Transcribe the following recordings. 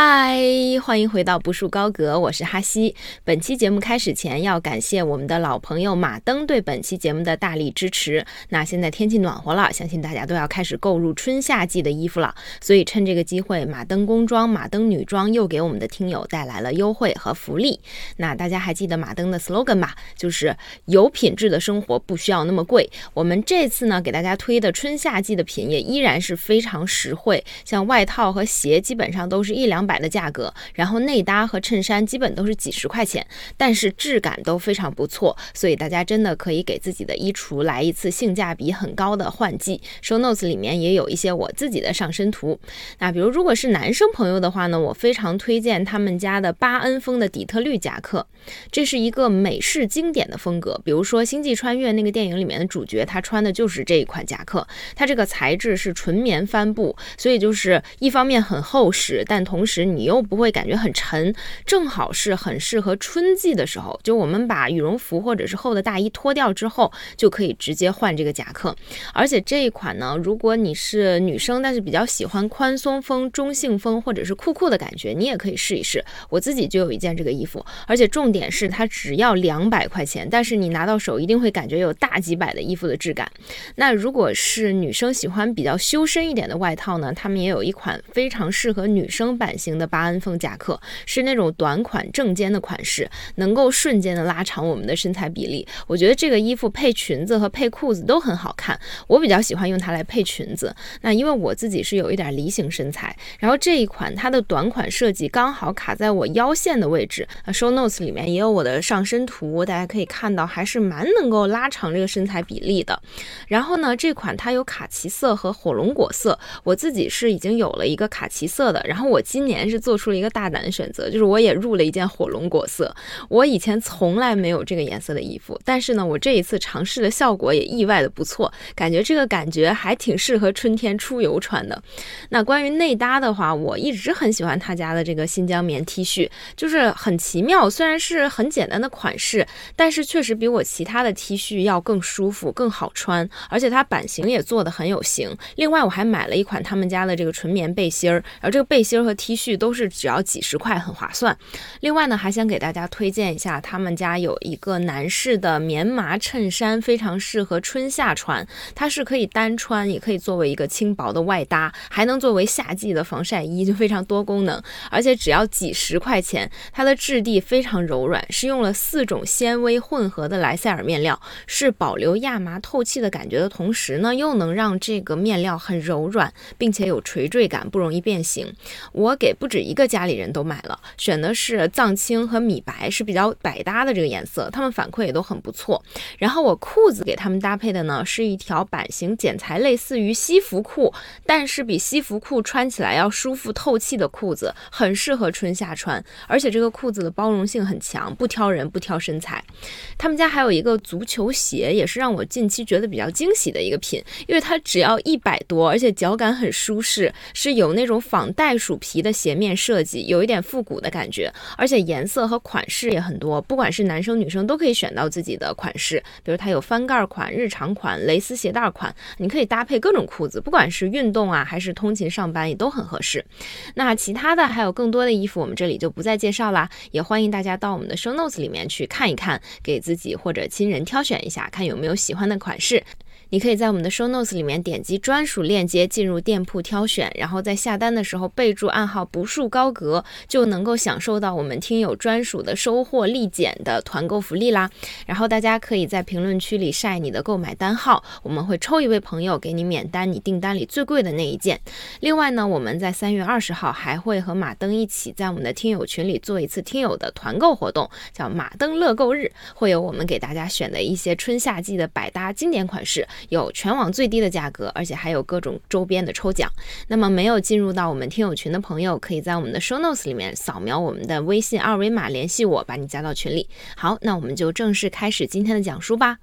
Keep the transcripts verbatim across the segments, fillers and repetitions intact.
嗨，欢迎回到不树高阁，我是哈希。本期节目开始前要感谢我们的老朋友马登对本期节目的大力支持。那现在天气暖和了，相信大家都要开始购入春夏季的衣服了，所以趁这个机会，马登工装、马登女装又给我们的听友带来了优惠和福利。那大家还记得马登的 slogan 吧？就是有品质的生活不需要那么贵。我们这次呢给大家推的春夏季的品也依然是非常实惠，像外套和鞋基本上都是一两百的价格，然后内搭和衬衫基本都是几十块钱，但是质感都非常不错，所以大家真的可以给自己的衣橱来一次性价比很高的换季。 show notes 里面也有一些我自己的上身图。那比如如果是男生朋友的话呢，我非常推荐他们家的巴恩风的底特律夹克，这是一个美式经典的风格，比如说星际穿越那个电影里面的主角，他穿的就是这一款夹克，它这个材质是纯棉帆布，所以就是一方面很厚实，但同时你又不会感觉很沉，正好是很适合春季的时候，就我们把羽绒服或者是厚的大衣脱掉之后，就可以直接换这个夹克。而且这一款呢，如果你是女生，但是比较喜欢宽松风、中性风或者是酷酷的感觉，你也可以试一试。我自己就有一件这个衣服，而且重点是它只要两百块钱，但是你拿到手一定会感觉有大几百的衣服的质感。那如果是女生喜欢比较修身一点的外套呢，他们也有一款非常适合女生版型的巴恩风夹克，是那种短款正肩的款式，能够瞬间的拉长我们的身材比例。我觉得这个衣服配裙子和配裤子都很好看，我比较喜欢用它来配裙子。那因为我自己是有一点梨形身材，然后这一款它的短款设计刚好卡在我腰线的位置， show notes 里面也有我的上身图，大家可以看到还是蛮能够拉长这个身材比例的。然后呢，这款它有卡其色和火龙果色，我自己是已经有了一个卡其色的，然后我今年是做出了一个大胆的选择，就是我也入了一件火龙果色。我以前从来没有这个颜色的衣服，但是呢我这一次尝试的效果也意外的不错，感觉这个感觉还挺适合春天出游穿的。那关于内搭的话，我一直很喜欢他家的这个新疆棉 T 恤，就是很奇妙，虽然是很简单的款式，但是确实比我其他的 T 恤要更舒服更好穿，而且它版型也做得很有型。另外我还买了一款他们家的这个纯棉背心儿，然后这个背心和 T 恤都是只要几十块，很划算。另外呢，还想给大家推荐一下他们家有一个男士的棉麻衬衫，非常适合春夏穿，它是可以单穿，也可以作为一个轻薄的外搭，还能作为夏季的防晒衣，就非常多功能，而且只要几十块钱。它的质地非常柔软，是用了四种纤维混合的莱塞尔面料，是保留亚麻透气的感觉的同时呢，又能让这个面料很柔软，并且有垂坠感，不容易变形。我给不止一个家里人都买了，选的是藏青和米白，是比较百搭的这个颜色，他们反馈也都很不错。然后我裤子给他们搭配的呢，是一条版型剪裁类似于西服裤，但是比西服裤穿起来要舒服透气的裤子，很适合春夏穿，而且这个裤子的包容性很强，不挑人不挑身材。他们家还有一个足球鞋，也是让我近期觉得比较惊喜的一个品，因为它只要一百多，而且脚感很舒适，是有那种仿袋鼠皮的鞋面设计，有一点复古的感觉，而且颜色和款式也很多，不管是男生女生都可以选到自己的款式，比如它有翻盖款、日常款、蕾丝鞋带款，你可以搭配各种裤子，不管是运动啊还是通勤上班也都很合适。那其他的还有更多的衣服，我们这里就不再介绍啦，也欢迎大家到我们的 show notes 里面去看一看，给自己或者亲人挑选一下，看有没有喜欢的款式。你可以在我们的 show notes 里面点击专属链接进入店铺挑选，然后在下单的时候备注暗号不树高阁，就能够享受到我们听友专属的收货立减的团购福利啦。然后大家可以在评论区里晒你的购买单号，我们会抽一位朋友给你免单你订单里最贵的那一件。另外呢，我们在三月二十号还会和马登一起在我们的听友群里做一次听友的团购活动，叫马登乐购日，会有我们给大家选的一些春夏季的百搭经典款式，有全网最低的价格，而且还有各种周边的抽奖。那么没有进入到我们听友群的朋友，可以在我们的 show notes 里面扫描我们的微信二维码联系我，把你加到群里。好，那我们就正式开始今天的讲述吧。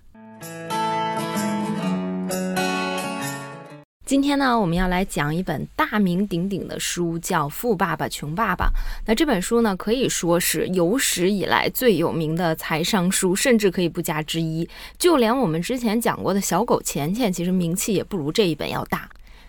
今天呢，我们要来讲一本大名鼎鼎的书，叫《富爸爸穷爸爸》。那这本书呢，可以说是有史以来最有名的财商书，甚至可以不加之一。就连我们之前讲过的小狗钱钱，其实名气也不如这一本要大。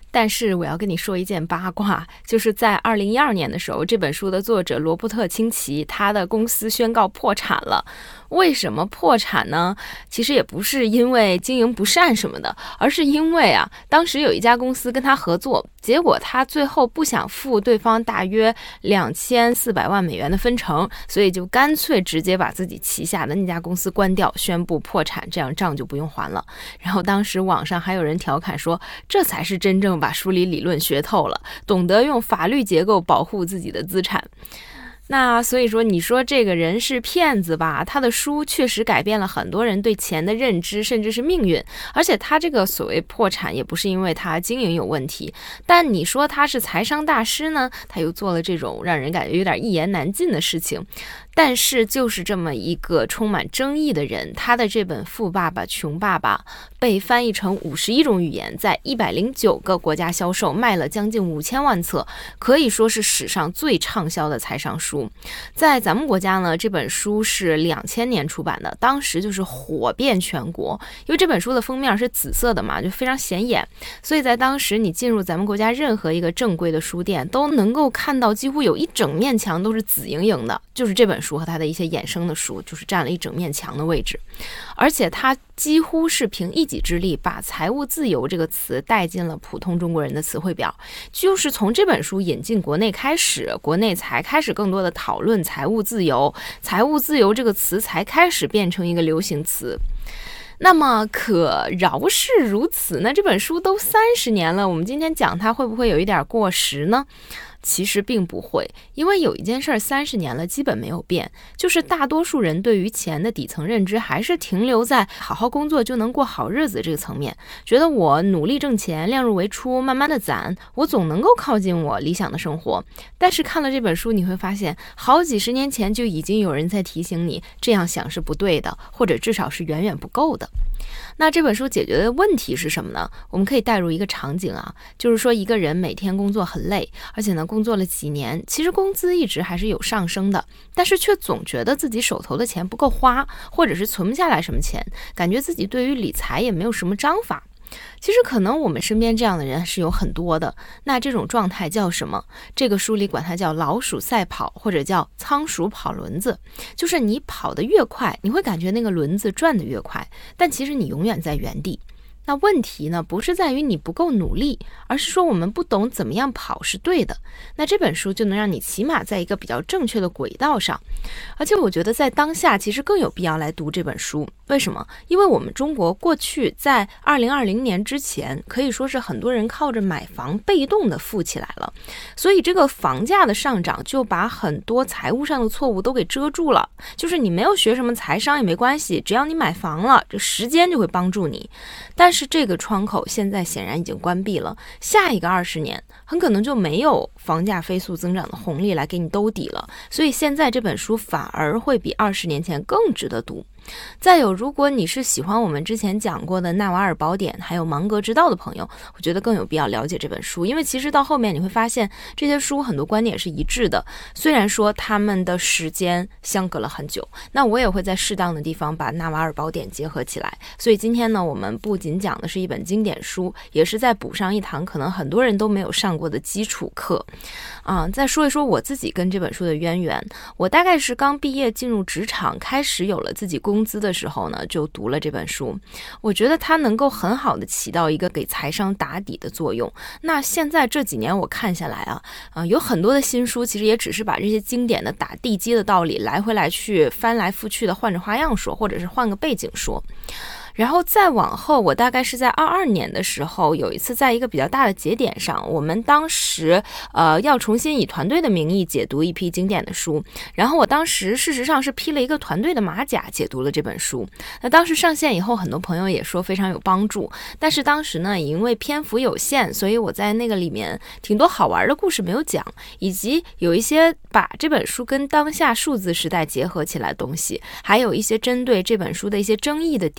但是我要跟你说一件八卦，就是在二零一二年的时候，这本书的作者罗伯特清崎，他的公司宣告破产了。为什么破产呢？其实也不是因为经营不善什么的，而是因为啊，当时有一家公司跟他合作，结果他最后不想付对方大约两千四百万美元的分成，所以就干脆直接把自己旗下的那家公司关掉，宣布破产，这样账就不用还了。然后当时网上还有人调侃说，这才是真正把书里理论学透了，懂得用法律结构保护自己的资产。那所以说，你说这个人是骗子吧，他的书确实改变了很多人对钱的认知，甚至是命运。而且他这个所谓破产也不是因为他经营有问题，但你说他是财商大师呢，他又做了这种让人感觉有点一言难尽的事情。但是就是这么一个充满争议的人，他的这本《富爸爸穷爸爸》被翻译成五十一种语言，在一百零九个国家销售，卖了将近五千万册，可以说是史上最畅销的财商书。在咱们国家呢，这本书是两千年出版的，当时就是火遍全国，因为这本书的封面是紫色的嘛，就非常显眼，所以在当时你进入咱们国家任何一个正规的书店，都能够看到几乎有一整面墙都是紫莹莹的，就是这本书和它的一些衍生的书，就是占了一整面墙的位置。而且它几乎是凭一己之力把财务自由这个词带进了普通中国人的词汇表，就是从这本书引进国内开始，国内才开始更多的讨论财务自由，财务自由这个词才开始变成一个流行词。那么可饶是如此呢，这本书都三十年了，我们今天讲它会不会有一点过时呢？其实并不会，因为有一件事儿三十年了基本没有变，就是大多数人对于钱的底层认知还是停留在好好工作就能过好日子这个层面，觉得我努力挣钱，量入为出，慢慢的攒，我总能够靠近我理想的生活。但是看了这本书，你会发现好几十年前就已经有人在提醒你，这样想是不对的，或者至少是远远不够的。那这本书解决的问题是什么呢？我们可以带入一个场景啊，就是说一个人每天工作很累，而且呢工作了几年，其实工资一直还是有上升的，但是却总觉得自己手头的钱不够花，或者是存不下来什么钱，感觉自己对于理财也没有什么章法。其实可能我们身边这样的人是有很多的，那这种状态叫什么？这个书里管它叫老鼠赛跑，或者叫仓鼠跑轮子。就是你跑得越快，你会感觉那个轮子转得越快，但其实你永远在原地。那问题呢，不是在于你不够努力，而是说我们不懂怎么样跑是对的。那这本书就能让你起码在一个比较正确的轨道上。而且我觉得在当下其实更有必要来读这本书。为什么？因为我们中国过去在二零二零年之前，可以说是很多人靠着买房被动的富起来了，所以这个房价的上涨就把很多财务上的错误都给遮住了。就是你没有学什么财商也没关系，只要你买房了，这时间就会帮助你。但是这个窗口现在显然已经关闭了，下一个二十年很可能就没有房价飞速增长的红利来给你兜底了，所以现在这本书反而会比二十年前更值得读。再有，如果你是喜欢我们之前讲过的《纳瓦尔宝典》还有《芒格之道》的朋友，我觉得更有必要了解这本书，因为其实到后面你会发现这些书很多观点是一致的，虽然说他们的时间相隔了很久。那我也会在适当的地方把《纳瓦尔宝典》结合起来，所以今天呢，我们不仅讲的是一本经典书，也是在补上一堂可能很多人都没有上过的基础课啊。再说一说我自己跟这本书的渊源，我大概是刚毕业进入职场，开始有了自己工资的时候呢，就读了这本书。我觉得它能够很好的起到一个给财商打底的作用。那现在这几年我看下来啊，呃，有很多的新书其实也只是把这些经典的打地基的道理来回来去翻来覆去的换着花样说，或者是换个背景说。然后再往后，我大概是在二二年的时候，有一次在一个比较大的节点上，我们当时呃要重新以团队的名义解读一批经典的书，然后我当时事实上是披了一个团队的马甲解读了这本书。那当时上线以后，很多朋友也说非常有帮助，但是当时呢，因为篇幅有限，所以我在那个里面挺多好玩的故事没有讲，以及有一些把这本书跟当下数字时代结合起来的东西，还有一些针对这本书的一些争议的点，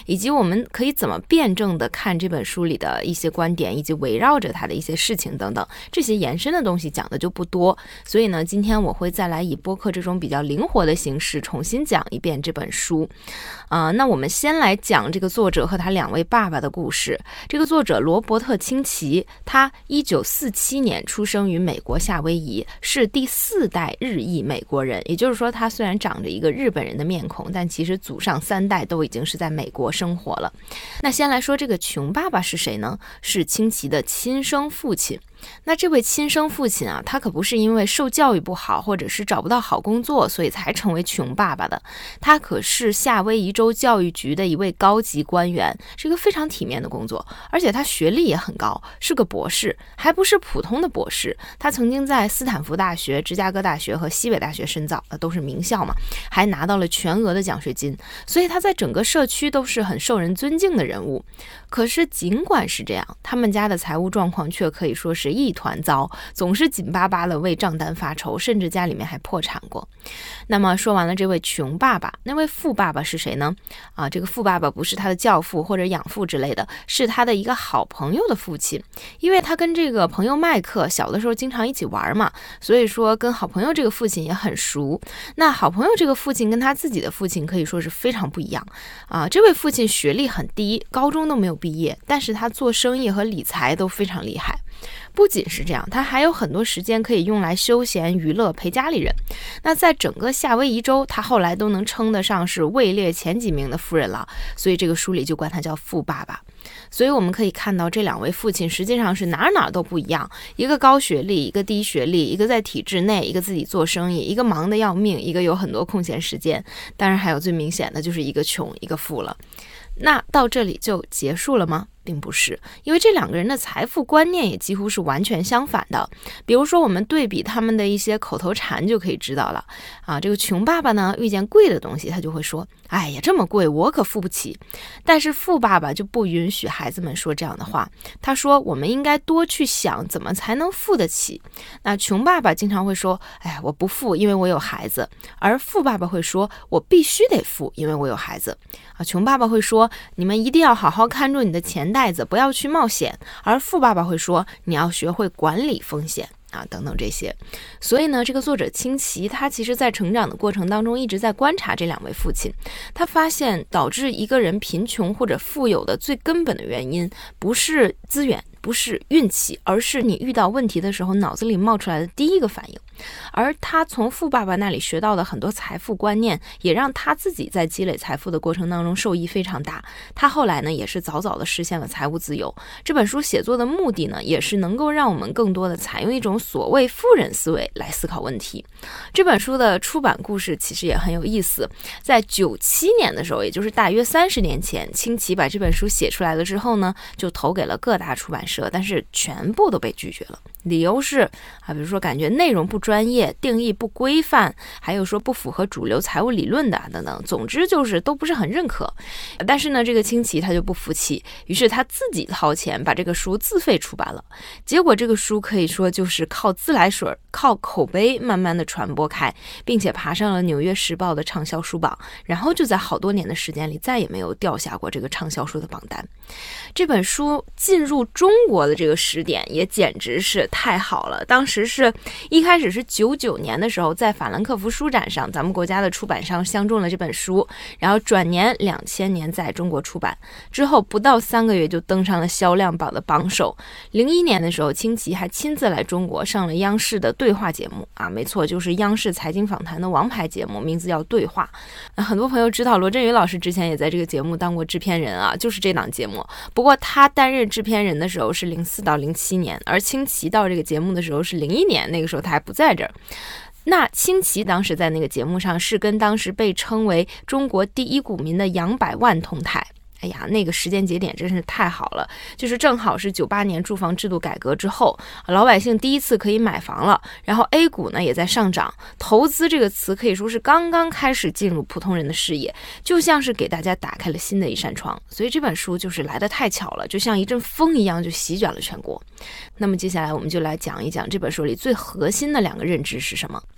以及我们可以怎么辩证的看这本书里的一些观点，以及围绕着它的一些事情等等，这些延伸的东西讲的就不多。所以呢，今天我会再来以播客这种比较灵活的形式重新讲一遍这本书。啊、呃，那我们先来讲这个作者和他两位爸爸的故事。这个作者罗伯特清崎，他一九四七年出生于美国夏威夷，是第四代日裔美国人，也就是说他虽然长着一个日本人的面孔，但其实祖上三代都已经是在美国生活了。那先来说这个穷爸爸是谁呢？是清崎的亲生父亲。那这位亲生父亲啊，他可不是因为受教育不好或者是找不到好工作所以才成为穷爸爸的，他可是夏威夷州教育局的一位高级官员，是一个非常体面的工作，而且他学历也很高，是个博士，还不是普通的博士。他曾经在斯坦福大学、芝加哥大学和西北大学深造，都是名校嘛，还拿到了全额的奖学金，所以他在整个社区都是很受人尊敬的人物。可是尽管是这样，他们家的财务状况却可以说是一团糟，总是紧巴巴的为账单发愁，甚至家里面还破产过。那么说完了这位穷爸爸，那位富爸爸是谁呢？啊，这个富爸爸不是他的教父或者养父之类的，是他的一个好朋友的父亲。因为他跟这个朋友麦克小的时候经常一起玩嘛，所以说跟好朋友这个父亲也很熟。那好朋友这个父亲跟他自己的父亲可以说是非常不一样啊。这位父亲学历很低，高中都没有毕业，但是他做生意和理财都非常厉害。不仅是这样，他还有很多时间可以用来休闲娱乐，陪家里人。那在整个夏威夷州，他后来都能称得上是位列前几名的富人了，所以这个书里就管他叫富爸爸。所以我们可以看到这两位父亲实际上是哪哪都不一样，一个高学历，一个低学历，一个在体制内，一个自己做生意，一个忙得要命，一个有很多空闲时间，当然还有最明显的就是一个穷一个富了。那到这里就结束了吗？并不是，因为这两个人的财富观念也几乎是完全相反的。比如说我们对比他们的一些口头禅就可以知道了啊。这个穷爸爸呢，遇见贵的东西他就会说，哎呀，这么贵我可付不起。但是富爸爸就不允许孩子们说这样的话，他说我们应该多去想怎么才能付得起。那穷爸爸经常会说，哎呀，我不付，因为我有孩子。而富爸爸会说，我必须得付，因为我有孩子啊。穷爸爸会说，你们一定要好好看住你的钱袋子，不要去冒险。而富爸爸会说，你要学会管理风险啊，等等这些。所以呢，这个作者清崎他其实在成长的过程当中一直在观察这两位父亲，他发现导致一个人贫穷或者富有的最根本的原因不是资源，不是运气，而是你遇到问题的时候脑子里冒出来的第一个反应。而他从富爸爸那里学到的很多财富观念，也让他自己在积累财富的过程当中受益非常大。他后来呢，也是早早的实现了财务自由。这本书写作的目的呢，也是能够让我们更多的采用一种所谓富人思维来思考问题。这本书的出版故事其实也很有意思。在九七年的时候，也就是大约三十年前，清崎把这本书写出来了之后呢，就投给了各大出版社，但是全部都被拒绝了。理由是啊，比如说感觉内容不专业，定义不规范，还有说不符合主流财务理论的等等，总之就是都不是很认可。但是呢，这个清崎他就不服气，于是他自己掏钱把这个书自费出版了。结果这个书可以说就是靠自来水、靠口碑慢慢的传播开，并且爬上了纽约时报的畅销书榜，然后就在好多年的时间里再也没有掉下过这个畅销书的榜单。这本书进入中国的这个时点也简直是太好了。当时是一开始是九九年的时候，在法兰克福书展上，咱们国家的出版商相中了这本书，然后转年两千年在中国出版，之后不到三个月就登上了销量榜的榜首。零一年的时候，清崎还亲自来中国上了央视的对话节目啊，没错，就是央视财经访谈的王牌节目，名字叫对话。啊、很多朋友知道罗振宇老师之前也在这个节目当过制片人啊，就是这档节目。不过他担任制片人的时候是零四到零七年，而清崎到这个节目的时候是零一年，那个时候他还不在这儿。那清崎当时在那个节目上是跟当时被称为中国第一股民的杨百万同台。哎呀，那个时间节点真是太好了，就是正好是九八年住房制度改革之后，老百姓第一次可以买房了，然后 A 股呢也在上涨，投资这个词可以说是刚刚开始进入普通人的视野，就像是给大家打开了新的一扇窗。所以这本书就是来得太巧了，就像一阵风一样就席卷了全国。那么接下来我们就来讲一讲这本书里最核心的两个认知是什么。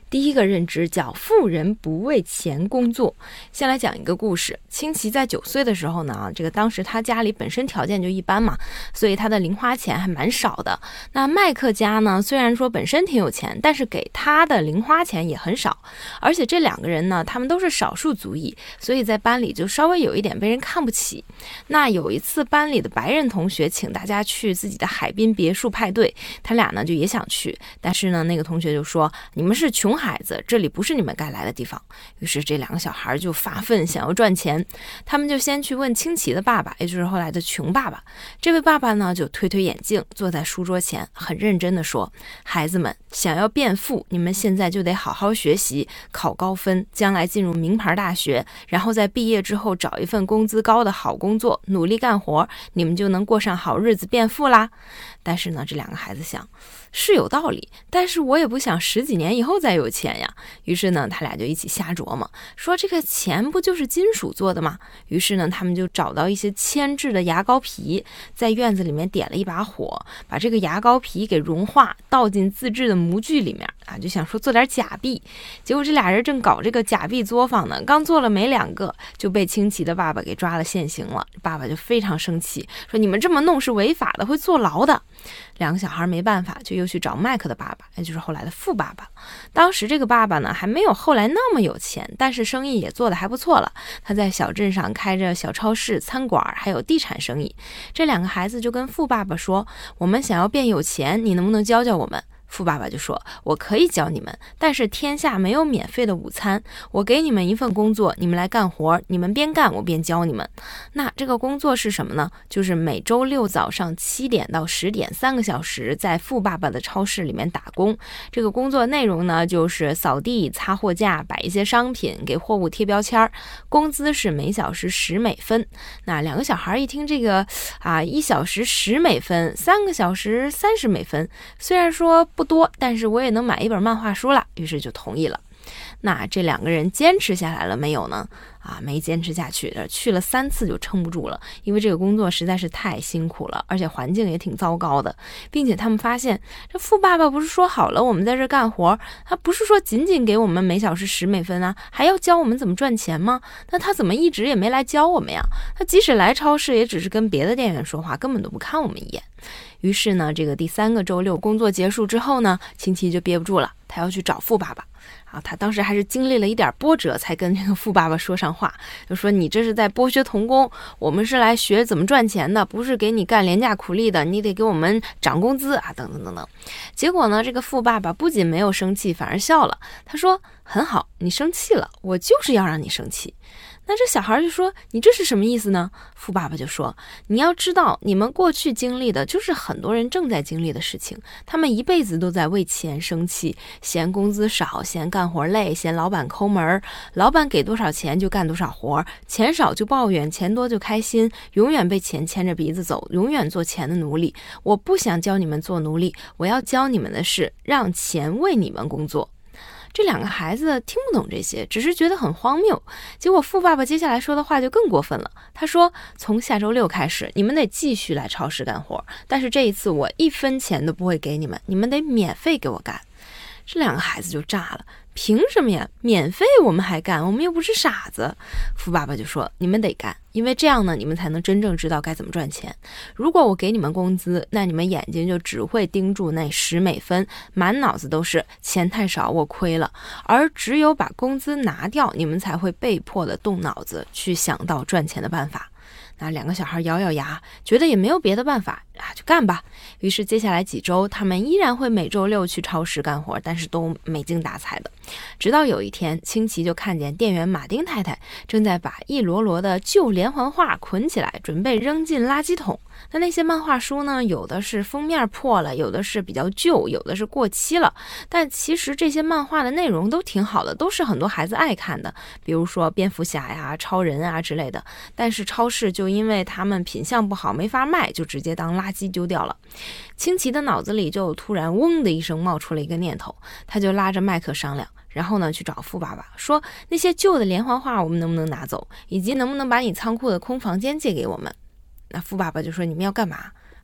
第一个认知叫富人不为钱工作。先来讲一个故事。清奇在九岁的时候呢，这个当时他家里本身条件就一般嘛，所以他的零花钱还蛮少的。那麦克家呢，虽然说本身挺有钱，但是给他的零花钱也很少，而且这两个人呢，他们都是少数族裔，所以在班里就稍微有一点被人看不起。那有一次班里的白人同学请大家去自己的海滨别墅派对，他俩呢就也想去，但是呢那个同学就说，你们是穷孩子，这里不是你们该来的地方。于是这两个小孩就发奋想要赚钱，他们就先去问清奇的爸爸，也就是后来的穷爸爸。这位爸爸呢就推推眼镜，坐在书桌前很认真地说，孩子们想要变富，你们现在就得好好学习，考高分，将来进入名牌大学，然后在毕业之后找一份工资高的好工作，努力干活，你们就能过上好日子变富啦。但是呢这两个孩子想，是有道理，但是我也不想十几年以后再有钱呀。于是呢他俩就一起瞎琢磨，说这个钱不就是金属做的吗？于是呢他们就找到一些铅制的牙膏皮，在院子里面点了一把火，把这个牙膏皮给融化，倒进自制的模具里面啊，就想说做点假币。结果这俩人正搞这个假币作坊呢，刚做了没两个就被清奇的爸爸给抓了现行了。爸爸就非常生气，说你们这么弄是违法的，会坐牢的。两个小孩没办法，就又去找麦克的爸爸，也就是后来的富爸爸。当时这个爸爸呢还没有后来那么有钱，但是生意也做得还不错了。他在小镇上开着小超市、餐馆，还有地产生意。这两个孩子就跟富爸爸说，我们想要变有钱，你能不能教教我们？富爸爸就说，我可以教你们，但是天下没有免费的午餐，我给你们一份工作，你们来干活，你们边干我边教你们。那这个工作是什么呢？就是每周六早上七点到十点三个小时在富爸爸的超市里面打工。这个工作内容呢就是扫地、擦货架、摆一些商品，给货物贴标签，工资是每小时十美分。那两个小孩一听这个啊，一小时十美分，三个小时三十美分，虽然说不多，但是我也能买一本漫画书了，于是就同意了。那这两个人坚持下来了没有呢？啊，没坚持下去，去了三次就撑不住了，因为这个工作实在是太辛苦了，而且环境也挺糟糕的，并且他们发现这富爸爸不是说好了我们在这干活，他不是说仅仅给我们每小时十美分啊，还要教我们怎么赚钱吗？那他怎么一直也没来教我们呀？他即使来超市也只是跟别的店员说话，根本都不看我们一眼。于是呢这个第三个周六工作结束之后呢，清奇就憋不住了，他要去找富爸爸啊，他当时还是经历了一点波折才跟这个富爸爸说上话，就说你这是在剥削童工，我们是来学怎么赚钱的，不是给你干廉价苦力的，你得给我们涨工资啊，等等等等。结果呢这个富爸爸不仅没有生气，反而笑了，他说很好，你生气了，我就是要让你生气。那这小孩就说，你这是什么意思呢？富爸爸就说，你要知道你们过去经历的就是很多人正在经历的事情，他们一辈子都在为钱生气，嫌工资少，嫌干活累，嫌老板抠门，老板给多少钱就干多少活，钱少就抱怨，钱多就开心，永远被钱牵着鼻子走，永远做钱的奴隶。我不想教你们做奴隶，我要教你们的是让钱为你们工作。这两个孩子听不懂这些，只是觉得很荒谬。结果富爸爸接下来说的话就更过分了，他说，从下周六开始你们得继续来超市干活，但是这一次我一分钱都不会给你们，你们得免费给我干。这两个孩子就炸了，凭什么呀？免费我们还干，我们又不是傻子。富爸爸就说，你们得干，因为这样呢你们才能真正知道该怎么赚钱。如果我给你们工资，那你们眼睛就只会盯住那十美分，满脑子都是钱太少我亏了，而只有把工资拿掉，你们才会被迫的动脑子去想到赚钱的办法。那两个小孩咬咬牙，觉得也没有别的办法啊，就干吧。于是接下来几周他们依然会每周六去超市干活，但是都没精打采的。直到有一天，清奇就看见店员马丁太太正在把一摞摞的旧连环画捆起来，准备扔进垃圾桶。那那些漫画书呢，有的是封面破了，有的是比较旧，有的是过期了，但其实这些漫画的内容都挺好的，都是很多孩子爱看的，比如说蝙蝠侠呀、超人啊之类的。但是超市就因为他们品相不好没法卖，就直接当垃圾丢掉了。清奇的脑子里就突然嗡的一声冒出了一个念头，他就拉着麦克商量，然后呢去找富爸爸说，那些旧的连环画我们能不能拿走，以及能不能把你仓库的空房间借给我们。那富爸爸就说，你们要干嘛？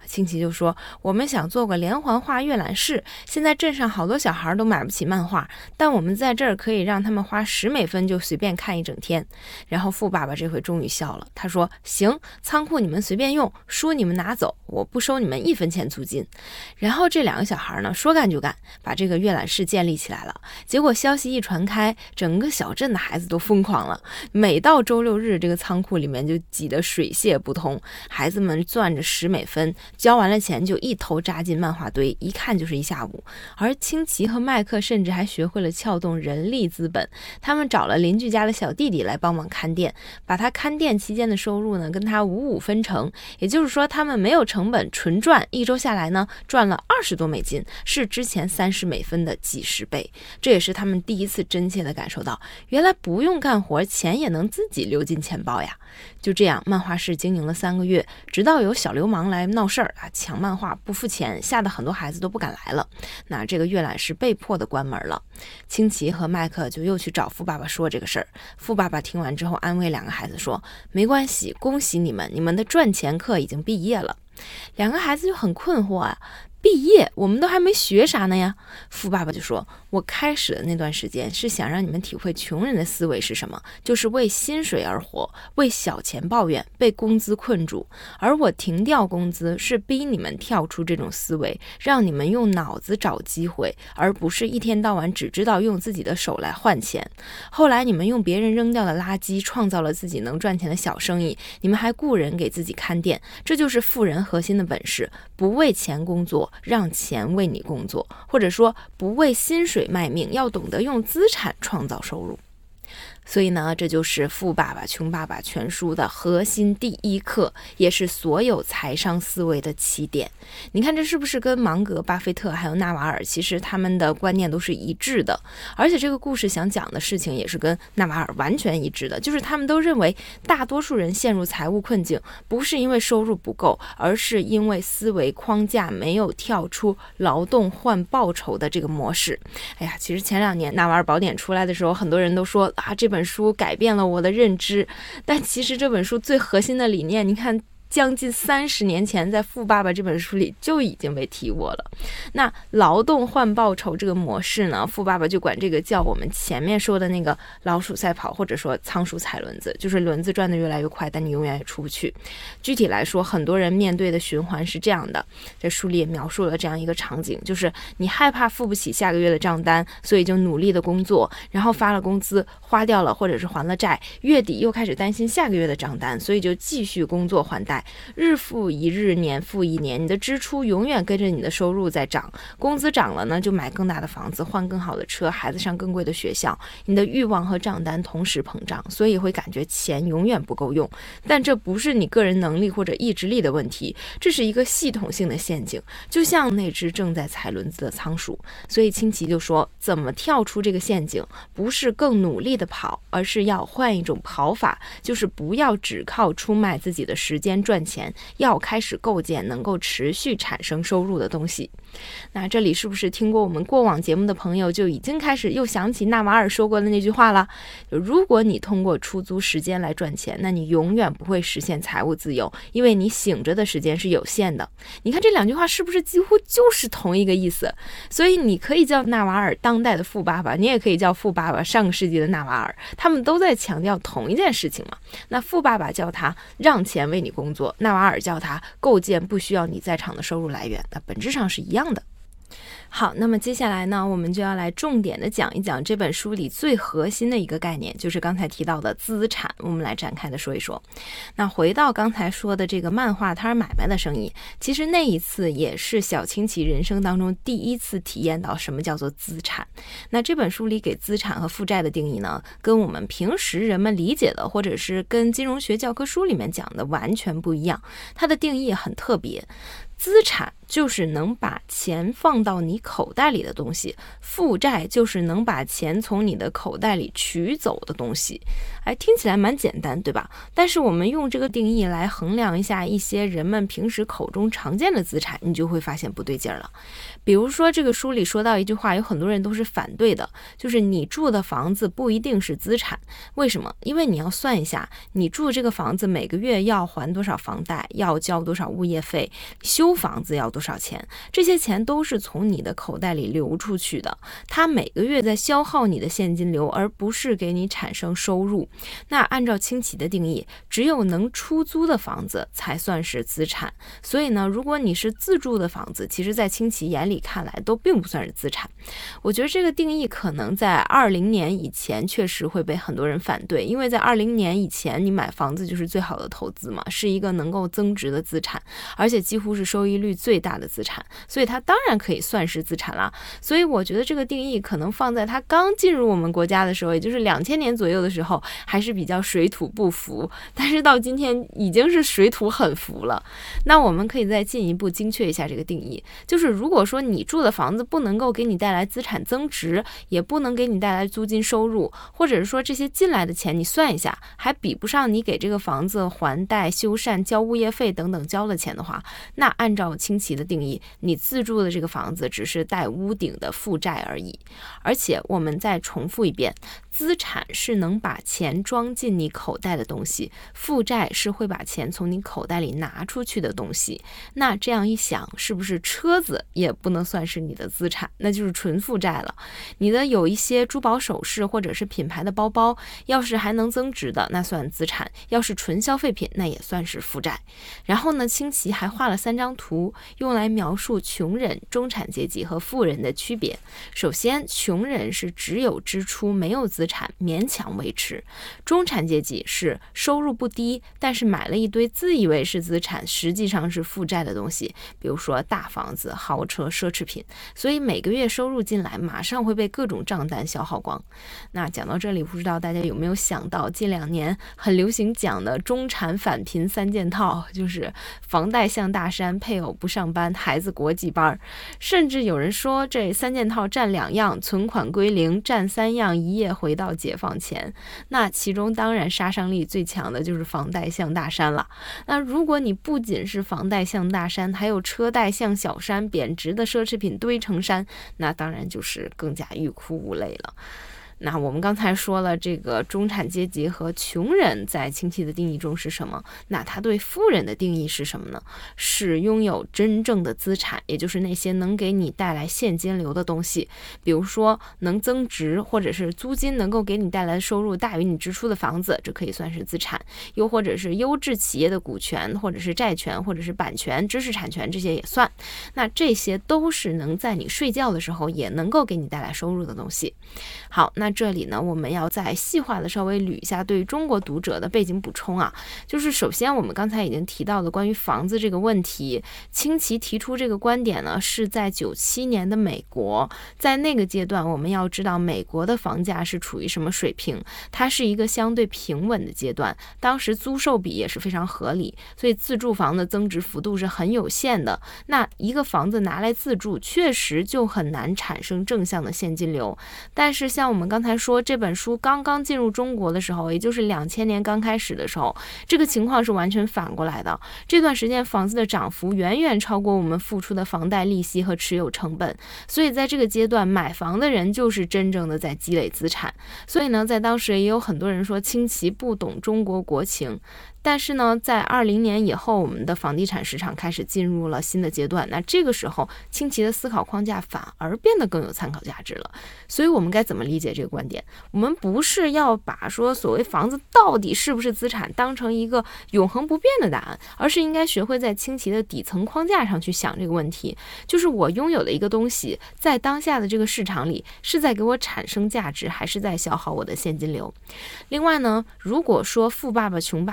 清奇就说，我们想做个连环画阅览室，现在镇上好多小孩都买不起漫画，但我们在这儿可以让他们花十美分就随便看一整天。然后富爸爸这回终于笑了，他说，行，仓库你们随便用，书你们拿走，我不收你们一分钱租金。然后这两个小孩呢，说干就干，把这个阅览室建立起来了。结果消息一传开，整个小镇的孩子都疯狂了，每到周六日，这个仓库里面就挤得水泄不通，孩子们攥着十美分，交完了钱就一头扎进漫画堆，一看就是一下午。而清奇和麦克甚至还学会了撬动人力资本，他们找了邻居家的小弟弟来帮忙看店，把他看店期间的收入呢跟他五五分成，也就是说他们没有成本纯赚，一周下来呢赚了二十多美金，是之前三十美分的几十倍。这也是他们第一次真切地感受到，原来不用干活，钱也能自己流进钱包呀。就这样，漫画室经营了三个月，直到有小流氓来闹事儿啊，抢漫画不付钱，吓得很多孩子都不敢来了。那这个阅览室被迫的关门了。清奇和麦克就又去找富爸爸说这个事儿。富爸爸听完之后安慰两个孩子说，没关系，恭喜你们，你们的赚钱课已经毕业了。两个孩子就很困惑啊，毕业我们都还没学啥呢呀。富爸爸就说，我开始的那段时间是想让你们体会穷人的思维是什么，就是为薪水而活，为小钱抱怨，被工资困住。而我停掉工资是逼你们跳出这种思维，让你们用脑子找机会，而不是一天到晚只知道用自己的手来换钱。后来你们用别人扔掉的垃圾创造了自己能赚钱的小生意，你们还雇人给自己看店，这就是富人核心的本事，不为钱工作，让钱为你工作，或者说不为薪水卖命，要懂得用资产创造收入。所以呢，这就是《富爸爸穷爸爸》全书的核心第一课，也是所有财商思维的起点。你看这是不是跟芒格、巴菲特还有纳瓦尔，其实他们的观念都是一致的，而且这个故事想讲的事情也是跟纳瓦尔完全一致的，就是他们都认为大多数人陷入财务困境，不是因为收入不够，而是因为思维框架没有跳出劳动换报酬的这个模式。哎呀，其实前两年纳瓦尔宝典出来的时候，很多人都说啊，这本书改变了我的认知，但其实这本书最核心的理念，你看将近三十年前在《富爸爸》这本书里就已经被提过了。那劳动换报酬这个模式呢，富爸爸就管这个叫我们前面说的那个老鼠赛跑，或者说仓鼠踩轮子，就是轮子转得越来越快，但你永远也出不去。具体来说，很多人面对的循环是这样的，这书里也描述了这样一个场景，就是你害怕付不起下个月的账单，所以就努力的工作，然后发了工资花掉了，或者是还了债，月底又开始担心下个月的账单，所以就继续工作还贷，日复一日，年复一年，你的支出永远跟着你的收入在涨，工资涨了呢，就买更大的房子，换更好的车，孩子上更贵的学校，你的欲望和账单同时膨胀，所以会感觉钱永远不够用。但这不是你个人能力或者意志力的问题，这是一个系统性的陷阱，就像那只正在踩轮子的仓鼠。所以清奇就说，怎么跳出这个陷阱，不是更努力的跑，而是要换一种跑法，就是不要只靠出卖自己的时间赚钱，要开始构建能够持续产生收入的东西。那这里是不是听过我们过往节目的朋友就已经开始又想起纳瓦尔说过的那句话了？就如果你通过出租时间来赚钱，那你永远不会实现财务自由，因为你醒着的时间是有限的。你看这两句话是不是几乎就是同一个意思？所以你可以叫纳瓦尔当代的富爸爸，你也可以叫富爸爸上个世纪的纳瓦尔，他们都在强调同一件事情嘛。那富爸爸叫他让钱为你工作，纳瓦尔叫他构建不需要你在场的收入来源，那本质上是一样的。好，那么接下来呢，我们就要来重点的讲一讲这本书里最核心的一个概念，就是刚才提到的资产，我们来展开的说一说。那回到刚才说的这个漫画摊买卖的生意，其实那一次也是小清奇人生当中第一次体验到什么叫做资产。那这本书里给资产和负债的定义呢，跟我们平时人们理解的，或者是跟金融学教科书里面讲的完全不一样，它的定义很特别。资产就是能把钱放到你口袋里的东西，负债就是能把钱从你的口袋里取走的东西。哎，听起来蛮简单，对吧？但是我们用这个定义来衡量一下一些人们平时口中常见的资产，你就会发现不对劲儿了。比如说这个书里说到一句话，有很多人都是反对的，就是你住的房子不一定是资产。为什么？因为你要算一下，你住这个房子每个月要还多少房贷，要交多少物业费，修房子要多少钱，这些钱都是从你的口袋里流出去的，它每个月在消耗你的现金流，而不是给你产生收入。那按照清奇的定义，只有能出租的房子才算是资产。所以呢，如果你是自住的房子，其实在清奇眼里看来都并不算是资产。我觉得这个定义可能在二零年以前确实会被很多人反对，因为在二零年以前你买房子就是最好的投资嘛，是一个能够增值的资产，而且几乎是收益率最大的资产，所以它当然可以算是资产啦。所以我觉得这个定义可能放在它刚进入我们国家的时候，也就是两千年左右的时候，还是比较水土不服，但是到今天已经是水土很服了。那我们可以再进一步精确一下这个定义，就是如果说你住的房子不能够给你带来资产增值，也不能给你带来租金收入，或者是说这些进来的钱你算一下还比不上你给这个房子还贷、修缮、交物业费等等交的钱的话，那按照清奇的定义，你自住的这个房子只是带屋顶的负债而已。而且我们再重复一遍，资产是能把钱装进你口袋的东西，负债是会把钱从你口袋里拿出去的东西。那这样一想，是不是车子也不能算是你的资产，那就是纯负债了。你的有一些珠宝首饰或者是品牌的包包，要是还能增值的，那算资产；要是纯消费品，那也算是负债。然后呢，清奇还画了三张图，用来描述穷人、中产阶级和富人的区别。首先，穷人是只有支出没有资产，勉强维持；中产阶级是收入不低，但是买了一堆自以为是资产，实际上是负债的东西，比如说大房子、豪车、奢侈品，所以每个月收入进来，马上会被各种账单消耗光。那讲到这里，不知道大家有没有想到近两年很流行讲的中产返贫三件套，就是房贷像大山，配偶不上班，孩子国际班，甚至有人说这三件套占两样，存款归零占三样，一夜回到解放前。那其中当然杀伤力最强的就是房贷像大山了。那如果你不仅是房贷像大山，还有车贷像小山，贬值的奢侈品堆成山，那当然就是更加欲哭无泪了。那我们刚才说了这个中产阶级和穷人在清奇的定义中是什么，那他对富人的定义是什么呢？是拥有真正的资产，也就是那些能给你带来现金流的东西，比如说能增值，或者是租金能够给你带来的收入大于你支出的房子，这可以算是资产。又或者是优质企业的股权，或者是债权，或者是版权、知识产权，这些也算。那这些都是能在你睡觉的时候也能够给你带来收入的东西。好，那这里呢，我们要再细化的稍微捋一下对中国读者的背景补充啊，就是首先我们刚才已经提到的关于房子这个问题，清奇提出这个观点呢，是在九七年的美国，在那个阶段，我们要知道美国的房价是处于什么水平，它是一个相对平稳的阶段，当时租售比也是非常合理，所以自住房的增值幅度是很有限的。那一个房子拿来自住，确实就很难产生正向的现金流。但是像我们刚才说，这本书刚刚进入中国的时候，也就是两千年刚开始的时候，这个情况是完全反过来的。这段时间房子的涨幅远远超过我们付出的房贷利息和持有成本，所以在这个阶段买房的人就是真正的在积累资产。所以呢，在当时也有很多人说清奇不懂中国国情。但是呢，在二零年以后，我们的房地产市场开始进入了新的阶段，那这个时候清奇的思考框架反而变得更有参考价值了。所以我们该怎么理解这个观点？我们不是要把说所谓房子到底是不是资产当成一个永恒不变的答案，而是应该学会在清奇的底层框架上去想这个问题，就是我拥有的一个东西在当下的这个市场里是在给我产生价值，还是在消耗我的现金流。另外呢，如果说富爸爸穷爸爸在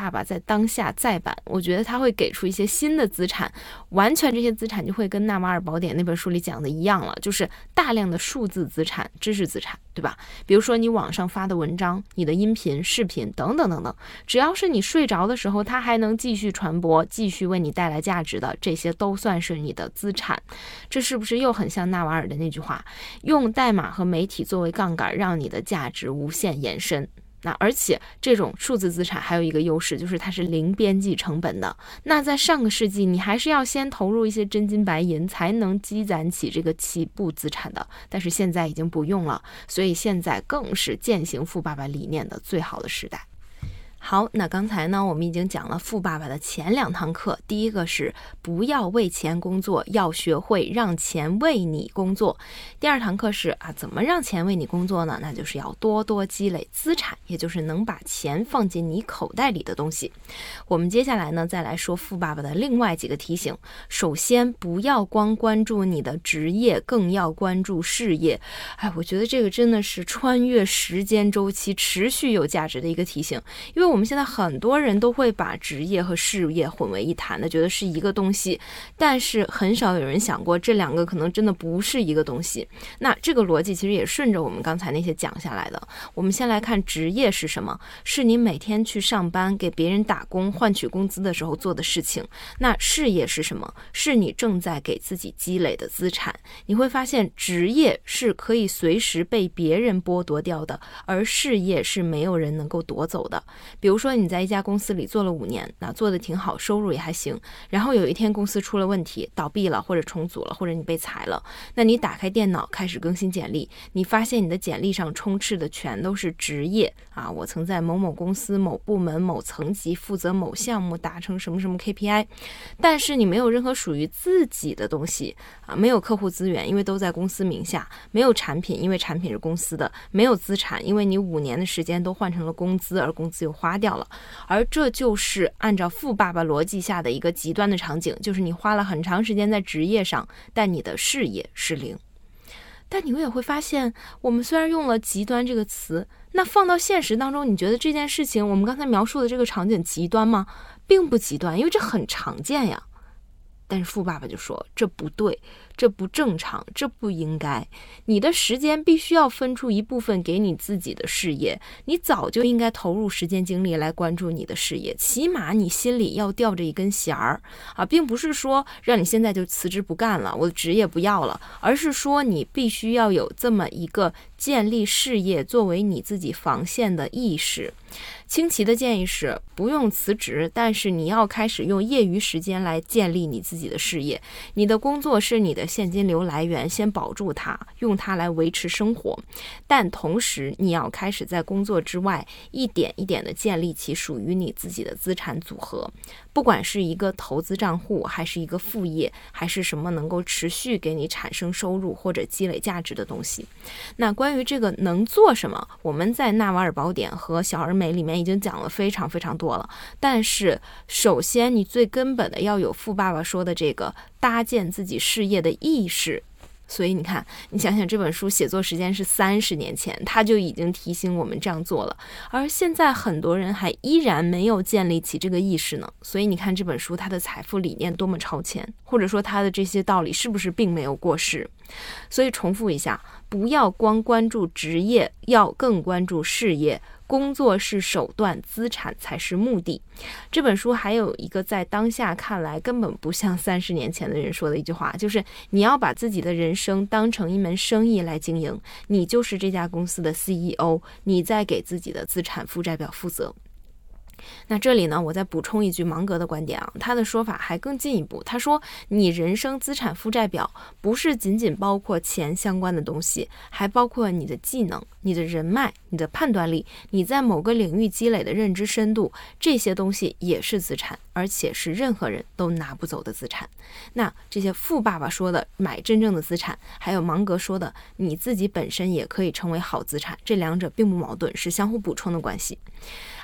当下再版，我觉得他会给出一些新的资产，完全这些资产就会跟纳瓦尔宝典那本书里讲的一样了，就是大量的数字资产、知识资产，对吧？比如说你网上发的文章、你的音频、视频等等等等，只要是你睡着的时候它还能继续传播、继续为你带来价值的，这些都算是你的资产。这是不是又很像纳瓦尔的那句话，用代码和媒体作为杠杆，让你的价值无限延伸？那而且这种数字资产还有一个优势，就是它是零边际成本的。那在上个世纪，你还是要先投入一些真金白银才能积攒起这个起步资产的，但是现在已经不用了，所以现在更是践行富爸爸理念的最好的时代。好，那刚才呢，我们已经讲了富爸爸的前两堂课。第一个是不要为钱工作，要学会让钱为你工作。第二堂课是啊，怎么让钱为你工作呢？那就是要多多积累资产，也就是能把钱放进你口袋里的东西。我们接下来呢，再来说富爸爸的另外几个提醒。首先，不要光关注你的职业，更要关注事业。哎，我觉得这个真的是穿越时间周期、持续有价值的一个提醒，因为我们现在很多人都会把职业和事业混为一谈的，觉得是一个东西，但是很少有人想过这两个可能真的不是一个东西。那这个逻辑其实也顺着我们刚才那些讲下来的。我们先来看职业是什么，是你每天去上班给别人打工换取工资的时候做的事情。那事业是什么？是你正在给自己积累的资产。你会发现职业是可以随时被别人剥夺掉的，而事业是没有人能够夺走的。比如说你在一家公司里做了五年，那做得挺好，收入也还行，然后有一天公司出了问题，倒闭了或者重组了，或者你被裁了，那你打开电脑开始更新简历，你发现你的简历上充斥的全都是职业啊，我曾在某某公司某部门某层级负责某项目达成什么什么 K P I， 但是你没有任何属于自己的东西啊，没有客户资源，因为都在公司名下，没有产品，因为产品是公司的，没有资产，因为你五年的时间都换成了工资，而工资又花掉了。而这就是按照富爸爸逻辑下的一个极端的场景，就是你花了很长时间在职业上，但你的事业是零。但你也会发现，我们虽然用了极端这个词，那放到现实当中，你觉得这件事情我们刚才描述的这个场景极端吗？并不极端，因为这很常见呀。但是富爸爸就说这不对，这不正常，这不应该。你的时间必须要分出一部分给你自己的事业，你早就应该投入时间精力来关注你的事业，起码你心里要吊着一根弦儿啊，并不是说让你现在就辞职不干了，我的职业不要了，而是说你必须要有这么一个建立事业作为你自己防线的意识。清奇的建议是不用辞职，但是你要开始用业余时间来建立你自己的事业。你的工作是你的现金流来源，先保住它，用它来维持生活。但同时你要开始在工作之外一点一点的建立起属于你自己的资产组合，不管是一个投资账户，还是一个副业，还是什么能够持续给你产生收入或者积累价值的东西。那关于这个能做什么，我们在纳瓦尔宝典和小而美里面已经讲了非常非常多了。但是首先你最根本的要有富爸爸说的这个搭建自己事业的意识。所以你看，你想想这本书写作时间是三十年前，他就已经提醒我们这样做了，而现在很多人还依然没有建立起这个意识呢。所以你看这本书它的财富理念多么超前，或者说它的这些道理是不是并没有过时。所以重复一下，不要光关注职业，要更关注事业。工作是手段，资产才是目的。这本书还有一个在当下看来根本不像三十年前的人说的一句话，就是你要把自己的人生当成一门生意来经营，你就是这家公司的 C E O， 你在给自己的资产负债表负责。那这里呢，我再补充一句芒格的观点啊，他的说法还更进一步。他说，你人生资产负债表不是仅仅包括钱相关的东西，还包括你的技能、你的人脉、你的判断力、你在某个领域积累的认知深度，这些东西也是资产，而且是任何人都拿不走的资产。那这些富爸爸说的买真正的资产，还有芒格说的你自己本身也可以成为好资产，这两者并不矛盾，是相互补充的关系。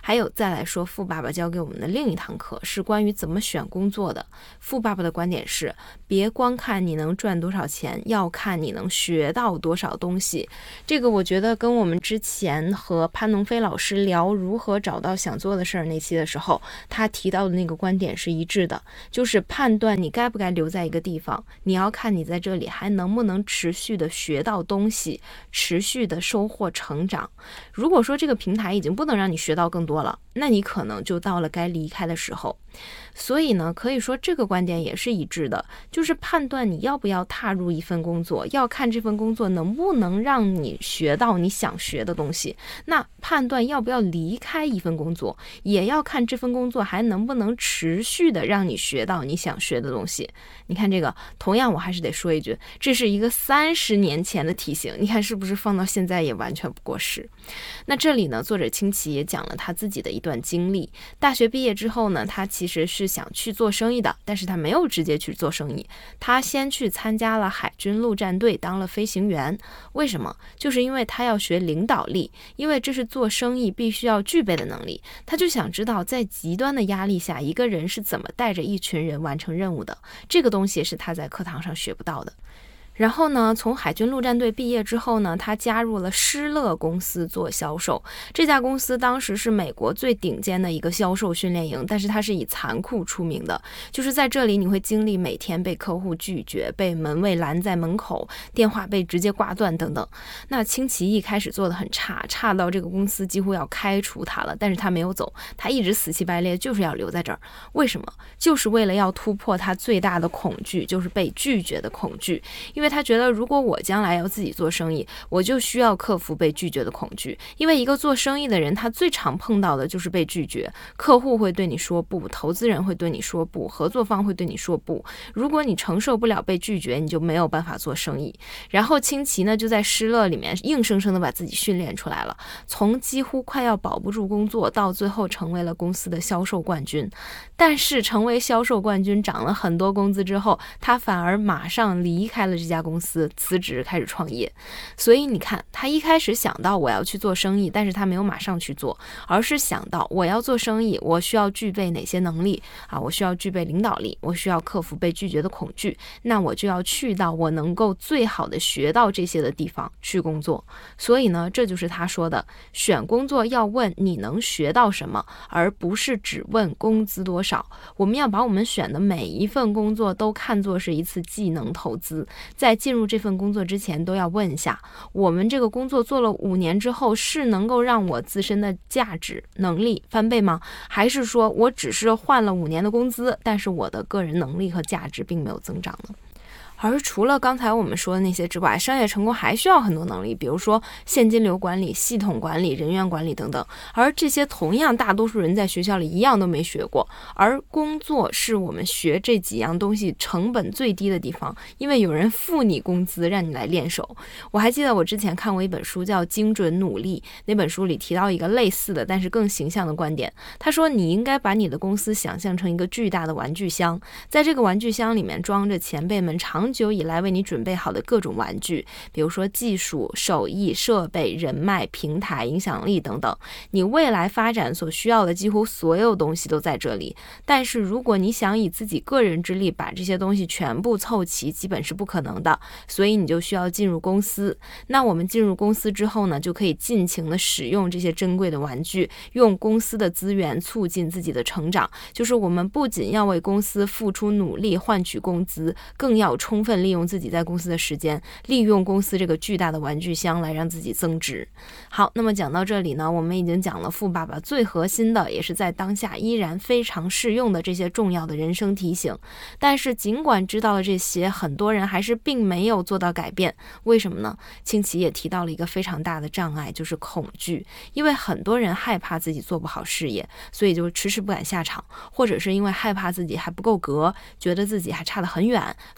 还有再来说富爸爸教给我们的另一堂课是关于怎么选工作的。富爸爸的观点是，别光看你能赚多少钱，要看你能学到多少东西。这个我觉得跟我们之前和潘农飞老师聊如何找到想做的事儿那期的时候，他提到的那个观点是一致的，就是判断你该不该留在一个地方，你要看你在这里还能不能持续的学到东西，持续的收获成长。如果说这个平台已经不能让你学到更多了，那你可能就到了该离开的时候。所以呢，可以说这个观点也是一致的，就是判断你要不要踏入一份工作，要看这份工作能不能让你学到你想学的东西。那判断要不要离开一份工作，也要看这份工作还能不能持续的让你学到你想学的东西。你看这个，同样我还是得说一句，这是一个三十年前的题型，你看是不是放到现在也完全不过时。那这里呢，作者清奇也讲了他自己的一段经历。大学毕业之后呢，他其实是想去做生意的，但是他没有直接去做生意，他先去参加了海军陆战队当了飞行员。为什么？就是因为他要学领导力，因为这是做生意必须要具备的能力。他就想知道在极端的压力下，一个人是怎么带着一群人完成任务的，这个东西是他在课堂上学不到的。然后呢，从海军陆战队毕业之后呢，他加入了施乐公司做销售。这家公司当时是美国最顶尖的一个销售训练营，但是它是以残酷出名的，就是在这里你会经历每天被客户拒绝，被门卫拦在门口，电话被直接挂断等等。那清奇一开始做得很差，差到这个公司几乎要开除他了，但是他没有走，他一直死乞白赖就是要留在这儿。为什么？就是为了要突破他最大的恐惧，就是被拒绝的恐惧。因为他觉得如果我将来要自己做生意，我就需要克服被拒绝的恐惧。因为一个做生意的人，他最常碰到的就是被拒绝，客户会对你说不，投资人会对你说不，合作方会对你说不。如果你承受不了被拒绝，你就没有办法做生意。然后清奇呢，就在施乐里面硬生生的把自己训练出来了，从几乎快要保不住工作，到最后成为了公司的销售冠军。但是成为销售冠军，涨了很多工资之后，他反而马上离开了这家公司，辞职开始创业。所以你看，他一开始想到我要去做生意，但是他没有马上去做，而是想到我要做生意，我需要具备哪些能力啊？我需要具备领导力，我需要克服被拒绝的恐惧，那我就要去到我能够最好的学到这些的地方去工作。所以呢，这就是他说的，选工作要问你能学到什么，而不是只问工资多少。我们要把我们选的每一份工作都看作是一次技能投资，在进入这份工作之前都要问一下，我们这个工作做了五年之后，是能够让我自身的价值能力翻倍吗？还是说我只是换了五年的工资，但是我的个人能力和价值并没有增长呢？而除了刚才我们说的那些之外，商业成功还需要很多能力，比如说现金流管理、系统管理、人员管理等等。而这些同样大多数人在学校里一样都没学过，而工作是我们学这几样东西成本最低的地方，因为有人付你工资让你来练手。我还记得我之前看过一本书叫《精准努力》，那本书里提到一个类似的但是更形象的观点，他说你应该把你的公司想象成一个巨大的玩具箱，在这个玩具箱里面装着前辈们长久以来为你准备好的各种玩具，比如说技术、手艺、设备、人脉、平台、影响力等等，你未来发展所需要的几乎所有东西都在这里。但是如果你想以自己个人之力把这些东西全部凑齐，基本是不可能的，所以你就需要进入公司。那我们进入公司之后呢，就可以尽情的使用这些珍贵的玩具，用公司的资源促进自己的成长。就是我们不仅要为公司付出努力换取工资，更要充分利用自己在公司的时间，利用公司这个巨大的玩具箱来让自己增值。好，那么讲到这里呢，我们已经讲了富爸爸最核心的，也是在当下依然非常适用的这些重要的人生提醒。但是尽管知道了这些，很多人还是并没有做到改变。为什么呢？清奇也提到了一个非常大的障碍，就是恐惧。因为很多人害怕自己做不好事业，所以就迟迟不敢下场，或者是因为害怕自己还不够格，觉得自己还差得很远，所以就迟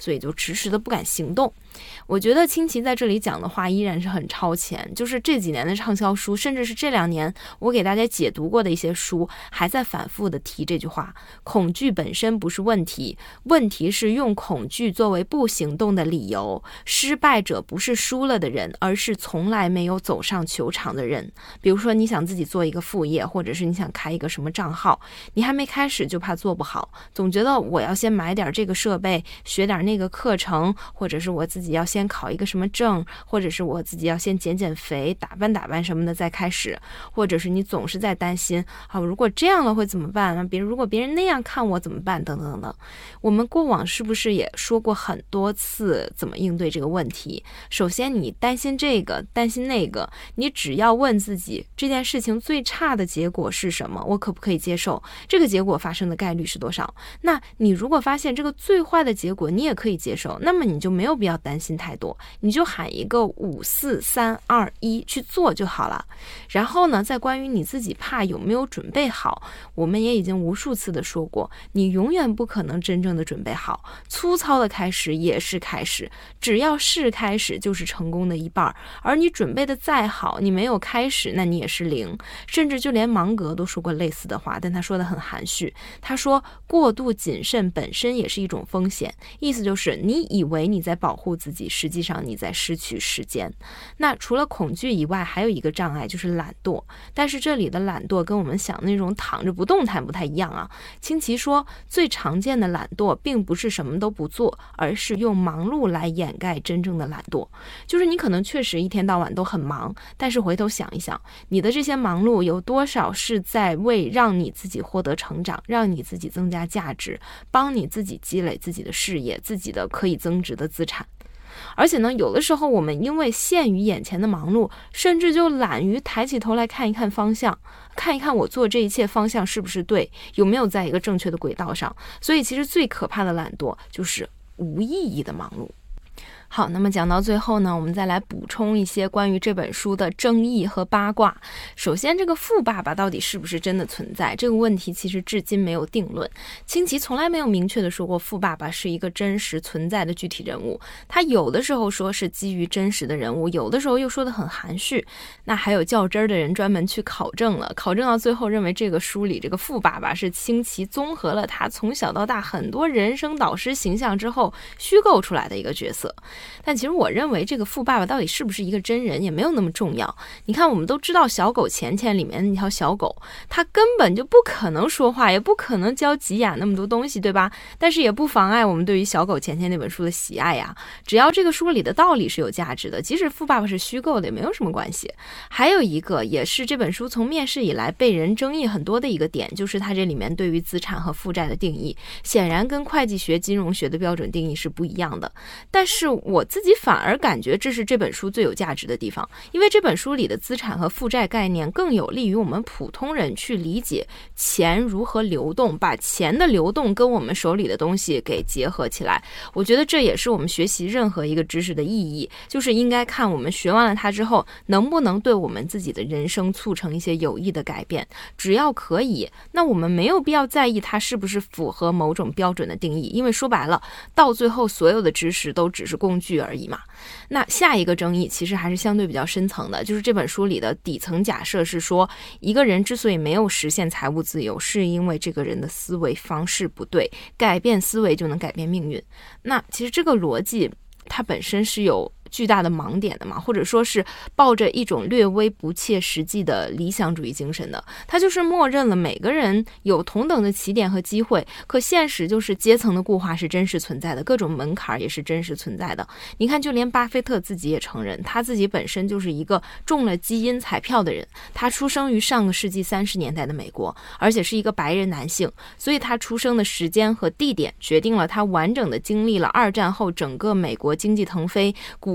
迟迟的不敢行动。我觉得清奇在这里讲的话依然是很超前，就是这几年的畅销书，甚至是这两年我给大家解读过的一些书，还在反复的提这句话：恐惧本身不是问题，问题是用恐惧作为不行动的理由。失败者不是输了的人，而是从来没有走上球场的人。比如说你想自己做一个副业，或者是你想开一个什么账号，你还没开始就怕做不好，总觉得我要先买点这个设备，学点那个课程，或者是我自己要先考一个什么证，或者是我自己要先减减肥，打扮打扮什么的再开始，或者是你总是在担心啊，如果这样了会怎么办啊？别人如果别人那样看我怎么办？等等等等。我们过往是不是也说过很多次怎么应对这个问题？首先你担心这个担心那个，你只要问自己这件事情最差的结果是什么，我可不可以接受？这个结果发生的概率是多少？那你如果发现这个最坏的结果你也可以接受，那么你就没有必要担心太多，你就喊一个五四三二一去做就好了。然后呢，在关于你自己怕有没有准备好，我们也已经无数次的说过，你永远不可能真正的准备好，粗糙的开始也是开始，只要是开始就是成功的一半，而你准备的再好，你没有开始，那你也是零。甚至就连芒格都说过类似的话，但他说的很含蓄，他说过度谨慎本身也是一种风险，意思就是你以为你在保护自己，实际上你在失去时间。那除了恐惧以外，还有一个障碍就是懒惰，但是这里的懒惰跟我们想的那种躺着不动弹不太一样啊。清奇说最常见的懒惰并不是什么都不做，而是用忙碌来掩盖真正的懒惰。就是你可能确实一天到晚都很忙，但是回头想一想，你的这些忙碌有多少是在为让你自己获得成长，让你自己增加价值，帮你自己积累自己的事业，自己的可以增值的资产。而且呢，有的时候我们因为陷于眼前的忙碌，甚至就懒于抬起头来看一看方向，看一看我做这一切方向是不是对，有没有在一个正确的轨道上。所以其实最可怕的懒惰就是无意义的忙碌。好，那么讲到最后呢，我们再来补充一些关于这本书的争议和八卦。首先，这个富爸爸到底是不是真的存在？这个问题其实至今没有定论。清奇从来没有明确的说过富爸爸是一个真实存在的具体人物，他有的时候说是基于真实的人物，有的时候又说得很含蓄。那还有较真儿的人专门去考证了，考证到最后认为这个书里这个富爸爸是清奇综合了他从小到大很多人生导师形象之后虚构出来的一个角色。但其实我认为这个富爸爸到底是不是一个真人也没有那么重要。你看，我们都知道小狗钱钱里面那条小狗，它根本就不可能说话，也不可能教吉雅那么多东西，对吧？但是也不妨碍我们对于小狗钱钱那本书的喜爱呀。只要这个书里的道理是有价值的，即使富爸爸是虚构的也没有什么关系。还有一个也是这本书从面世以来被人争议很多的一个点，就是它这里面对于资产和负债的定义，显然跟会计学、金融学的标准定义是不一样的。但是我自己反而感觉这是这本书最有价值的地方，因为这本书里的资产和负债概念更有利于我们普通人去理解钱如何流动，把钱的流动跟我们手里的东西给结合起来。我觉得这也是我们学习任何一个知识的意义，就是应该看我们学完了它之后能不能对我们自己的人生促成一些有益的改变。只要可以，那我们没有必要在意它是不是符合某种标准的定义，因为说白了，到最后所有的知识都只是工具而已嘛。那下一个争议其实还是相对比较深层的，就是这本书里的底层假设是说，一个人之所以没有实现财务自由，是因为这个人的思维方式不对，改变思维就能改变命运。那其实这个逻辑它本身是有巨大的盲点的嘛，或者说是抱着一种略微不切实际的理想主义精神的。他就是默认了每个人有同等的起点和机会，可现实就是阶层的固化是真实存在的，各种门槛也是真实存在的。你看，就连巴菲特自己也承认，他自己本身就是一个中了基因彩票的人。他出生于上个世纪三十年代的美国，而且是一个白人男性，所以他出生的时间和地点决定了他完整的经历了二战后整个美国经济腾飞、股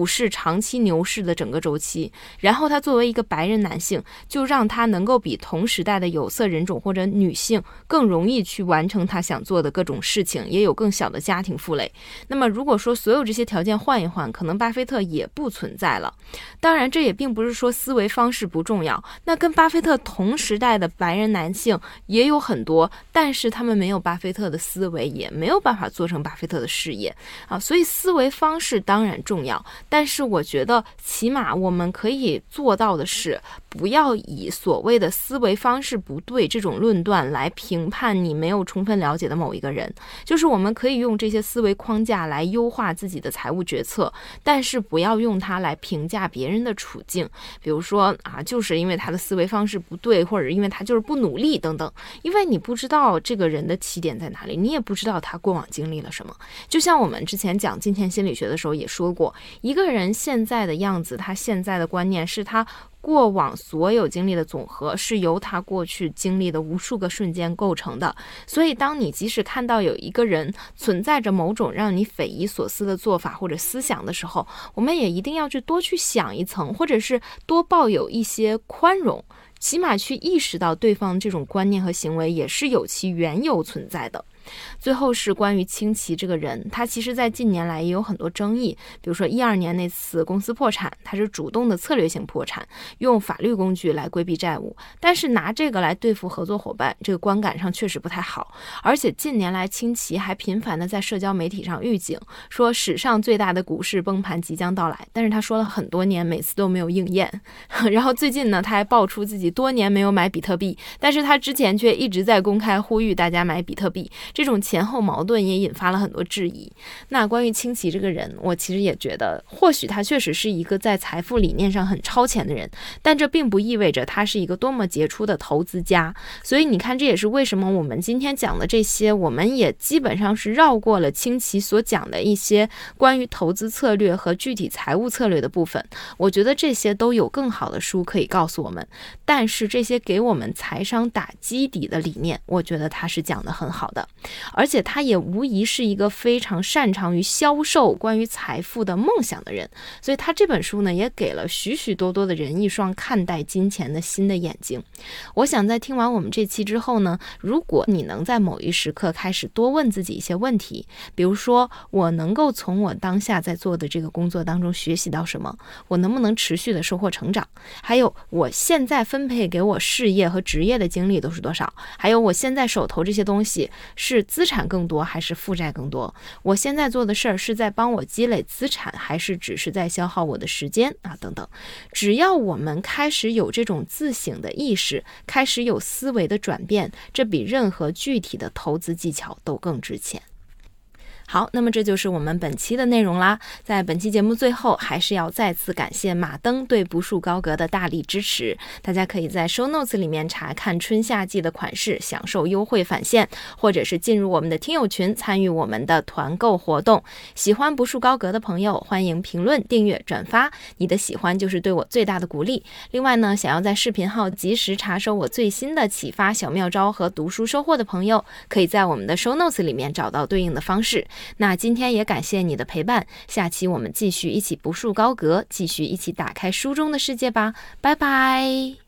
股市长期牛市的整个周期，然后他作为一个白人男性，就让他能够比同时代的有色人种或者女性更容易去完成他想做的各种事情，也有更小的家庭负累。那么如果说所有这些条件换一换，可能巴菲特也不存在了。当然这也并不是说思维方式不重要，那跟巴菲特同时代的白人男性也有很多，但是他们没有巴菲特的思维，也没有办法做成巴菲特的事业啊。所以思维方式当然重要，但是我觉得起码我们可以做到的是，不要以所谓的思维方式不对这种论断来评判你没有充分了解的某一个人。就是我们可以用这些思维框架来优化自己的财务决策，但是不要用它来评价别人的处境。比如说啊，就是因为他的思维方式不对，或者因为他就是不努力等等，因为你不知道这个人的起点在哪里，你也不知道他过往经历了什么。就像我们之前讲金钱心理学的时候也说过，一个人现在的样子，他现在的观念是他过往所有经历的总和，是由他过去经历的无数个瞬间构成的。所以当你即使看到有一个人存在着某种让你匪夷所思的做法或者思想的时候，我们也一定要去多去想一层，或者是多抱有一些宽容，起码去意识到对方这种观念和行为也是有其缘由存在的。最后是关于清崎这个人，他其实在近年来也有很多争议，比如说一二年那次公司破产，他是主动的策略性破产，用法律工具来规避债务，但是拿这个来对付合作伙伴，这个观感上确实不太好。而且近年来清崎还频繁的在社交媒体上预警，说史上最大的股市崩盘即将到来，但是他说了很多年，每次都没有应验。然后最近呢，他还爆出自己多年没有买比特币，但是他之前却一直在公开呼吁大家买比特币，这种前后矛盾也引发了很多质疑。那关于清崎这个人，我其实也觉得或许他确实是一个在财富理念上很超前的人，但这并不意味着他是一个多么杰出的投资家。所以你看，这也是为什么我们今天讲的这些，我们也基本上是绕过了清崎所讲的一些关于投资策略和具体财务策略的部分。我觉得这些都有更好的书可以告诉我们，但是这些给我们财商打基底的理念，我觉得他是讲得很好的。而且他也无疑是一个非常擅长于销售关于财富的梦想的人，所以他这本书呢，也给了许许多多的人一双看待金钱的新的眼睛。我想在听完我们这期之后呢，如果你能在某一时刻开始多问自己一些问题，比如说我能够从我当下在做的这个工作当中学习到什么，我能不能持续的收获成长，还有我现在分配给我事业和职业的精力都是多少，还有我现在手头这些东西是资产更多还是负债更多，我现在做的事儿是在帮我积累资产还是只是在消耗我的时间啊等等。只要我们开始有这种自省的意识，开始有思维的转变，这比任何具体的投资技巧都更值钱。好，那么这就是我们本期的内容啦。在本期节目最后，还是要再次感谢马登对不树高阁的大力支持。大家可以在 show notes 里面查看春夏季的款式，享受优惠返现，或者是进入我们的听友群，参与我们的团购活动。喜欢不树高阁的朋友，欢迎评论、订阅、转发，你的喜欢就是对我最大的鼓励。另外呢，想要在视频号及时查收我最新的启发小妙招和读书收获的朋友，可以在我们的 show notes 里面找到对应的方式。那今天也感谢你的陪伴，下期我们继续一起不树高阁，继续一起打开书中的世界吧，拜拜。